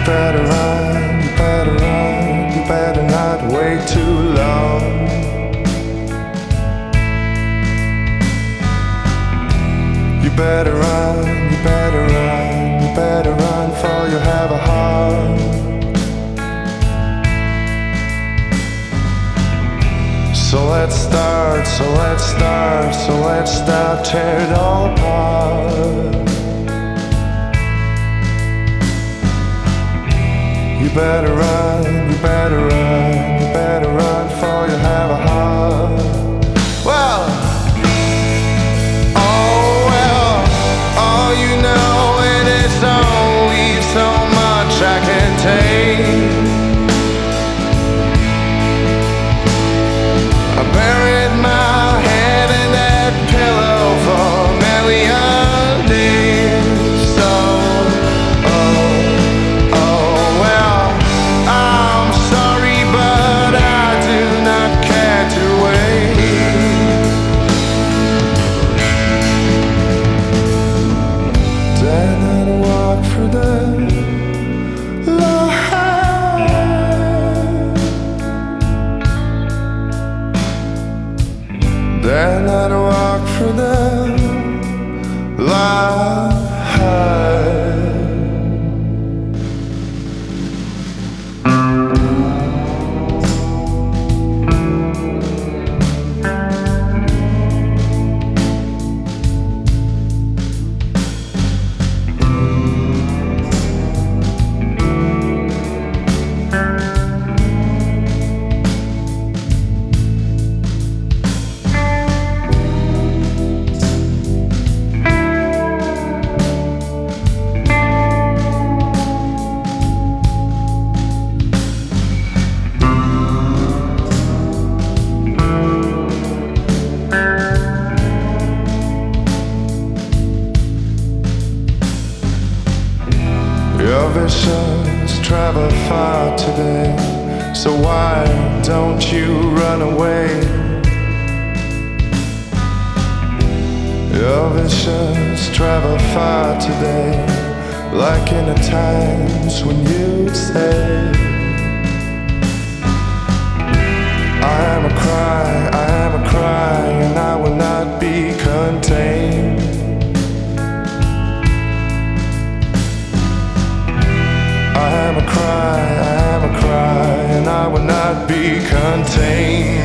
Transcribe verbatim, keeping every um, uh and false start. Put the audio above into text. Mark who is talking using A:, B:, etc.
A: better run, you better run, you better not wait too long. You better run, you better run, you better run, for you have a heart. So let's start, so let's start, so let's start, tear it all apart. You better run, you better run, you better run, for you have a heart. Well, oh well, all you know, and it's only so much I can take. I buried my head in that pillow for a million days. So, oh, oh well, I'm sorry, but I do not care to wait. Then I'd walk through the Then I'd walk through the light. Your visions travel far today, so why don't you run away? Your visions travel far today, like in the times when you'd say, I am a cry, I am a cry, and I will not be contained. I am a cry, I am a cry, and I will not be contained.